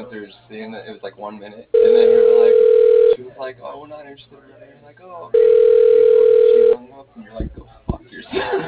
because we were just seeing it. It was like 1 minute, and then we were like, she was like, "Oh, we're not interested." And you're like, "Oh, okay." She hung up, and you're like, "Go fuck yourself."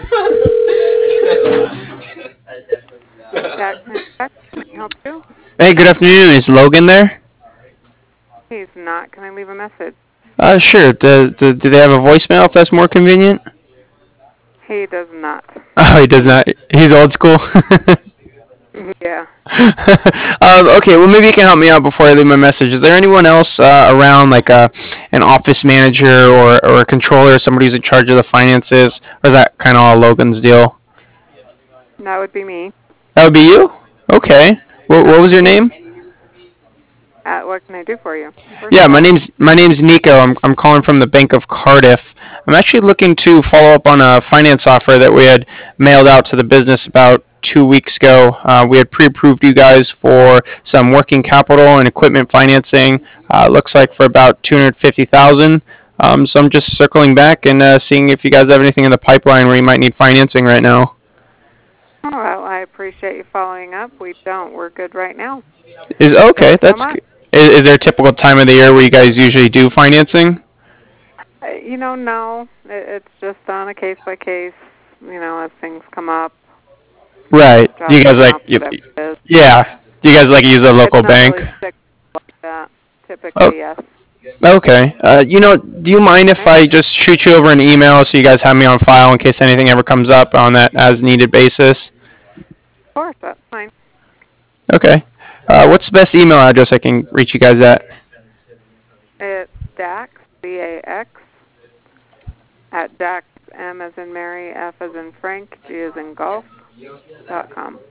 Jack, can I help you? Hey, good afternoon. Is Logan there? He's not. Can I leave a message? Sure. Do they have a voicemail if that's more convenient? He does not. Oh, he does not. He's old school. Yeah. Okay, well maybe you can help me out before I leave my message. Is there anyone else around, like an office manager or a controller, somebody who's in charge of the finances, or is that kind of all Logan's deal? That would be me. That would be you. Okay. What was your name? What can I do for you? First Yeah, of all, my name's Nico. I'm calling from the Bank of Cardiff. I'm actually looking to follow up on a finance offer that we had mailed out to the business about 2 weeks ago. We had pre-approved you guys for some working capital and equipment financing. Looks like for about 250,000. So I'm just circling back and seeing if you guys have anything in the pipeline where you might need financing right now. well, I appreciate you following up. We don't. We're good right now. Is okay. Thanks so That's much. good. Is there a typical time of the year where you guys usually do financing? No. It's just on a case by case. As things come up, Right. Do you jobs guys come like? up, whatever it is. Yeah. Do you guys like use a It's local not bank? really strict like that. Oh, Typically, yes. okay. Do you mind if Okay. I just shoot you over an email so you guys have me on file in case anything ever comes up on that as needed basis? Of course, that's fine. Okay. What's the best email address I can reach you guys at? It's Dax, DAX, at Dax, M as in Mary, F as in Frank, G as in Golf, .com.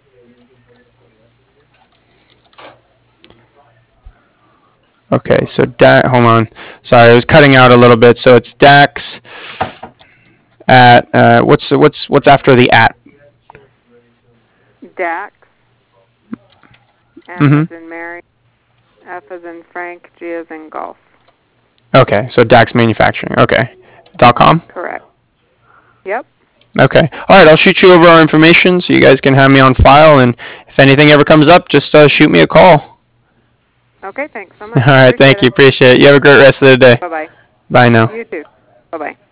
Okay, so hold on. Sorry, I was cutting out a little bit. So it's Dax at what's after the at? Dax, M Mm-hmm. as in Mary, F as in Frank, G as in Golf. Okay, so Dax Manufacturing. Okay. .com. Correct. Yep. Okay. All right, I'll shoot you over our information so you guys can have me on file, and if anything ever comes up, just shoot me a call. Okay, thanks so All much. right, Appreciate thank you. it. Appreciate it. You have a great rest of the day. Bye-bye. Bye now. You too. Bye-bye.